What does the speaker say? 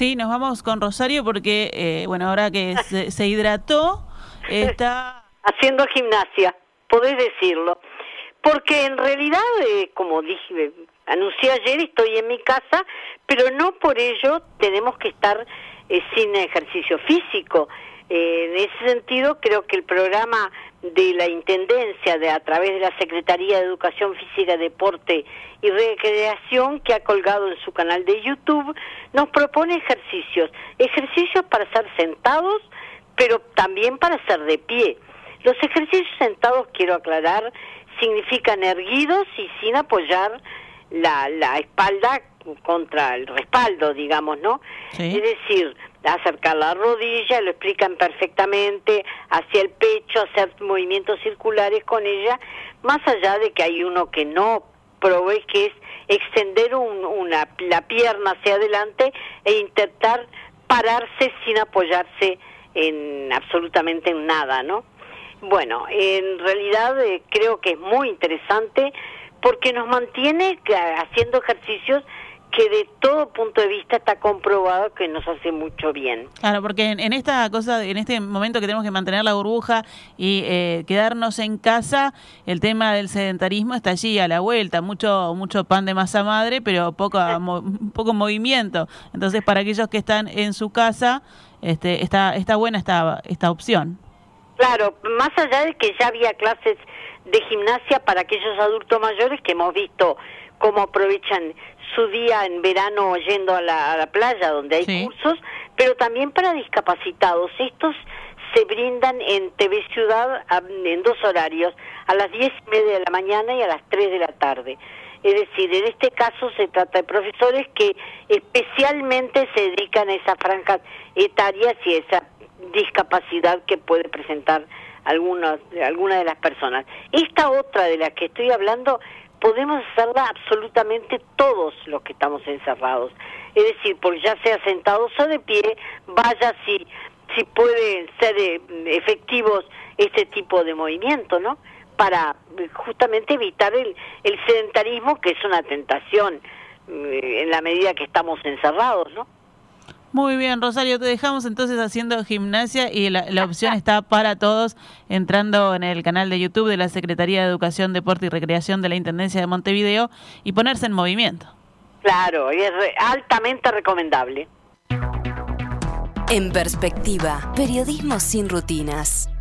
Sí, nos vamos con Rosario porque, bueno, ahora que se hidrató, está... haciendo gimnasia, podés decirlo. Porque en realidad, como dije, anuncié ayer, estoy en mi casa, pero no por ello tenemos que estar sin ejercicio físico. En ese sentido, creo que el programa de la Intendencia, a través de la Secretaría de Educación Física, Deporte y Recreación, que ha colgado en su canal de YouTube, nos propone ejercicios para hacer sentados, pero también para hacer de pie. Los ejercicios sentados, quiero aclarar, significan erguidos y sin apoyar la espalda contra el respaldo, digamos, ¿no? Sí. Es decir, acercar la rodilla, lo explican perfectamente, hacia el pecho, hacer movimientos circulares con ella, más allá de que hay uno que no provee, que es extender la pierna hacia adelante e intentar pararse sin apoyarse absolutamente en nada, ¿no? Bueno, en realidad creo que es muy interesante porque nos mantiene haciendo ejercicios que de todo punto de vista está comprobado que nos hace mucho bien. Claro, porque en esta cosa, en este momento que tenemos que mantener la burbuja y quedarnos en casa, el tema del sedentarismo está allí a la vuelta, mucho pan de masa madre, pero poco movimiento. Entonces, para aquellos que están en su casa, está buena esta opción. Claro, más allá de que ya había clases de gimnasia para aquellos adultos mayores que hemos visto cómo aprovechan su día en verano yendo a la playa donde hay cursos, pero también para discapacitados. Estos se brindan en TV Ciudad en 2 horarios, a las 10:30 de la mañana y a las 3 de la tarde. Es decir, en este caso se trata de profesores que especialmente se dedican a esas franjas etarias y a esa discapacidad que puede presentar alguna de las personas. Esta otra de la que estoy hablando podemos hacerla absolutamente todos los que estamos encerrados. Es decir, porque ya sea sentados o de pie, vaya si pueden ser efectivos este tipo de movimiento, ¿no? Para justamente evitar el sedentarismo, que es una tentación en la medida que estamos encerrados, ¿no? Muy bien, Rosario, te dejamos entonces haciendo gimnasia y la opción está para todos entrando en el canal de YouTube de la Secretaría de Educación, Deporte y Recreación de la Intendencia de Montevideo y ponerse en movimiento. Claro, y es altamente recomendable. En Perspectiva, periodismo sin rutinas.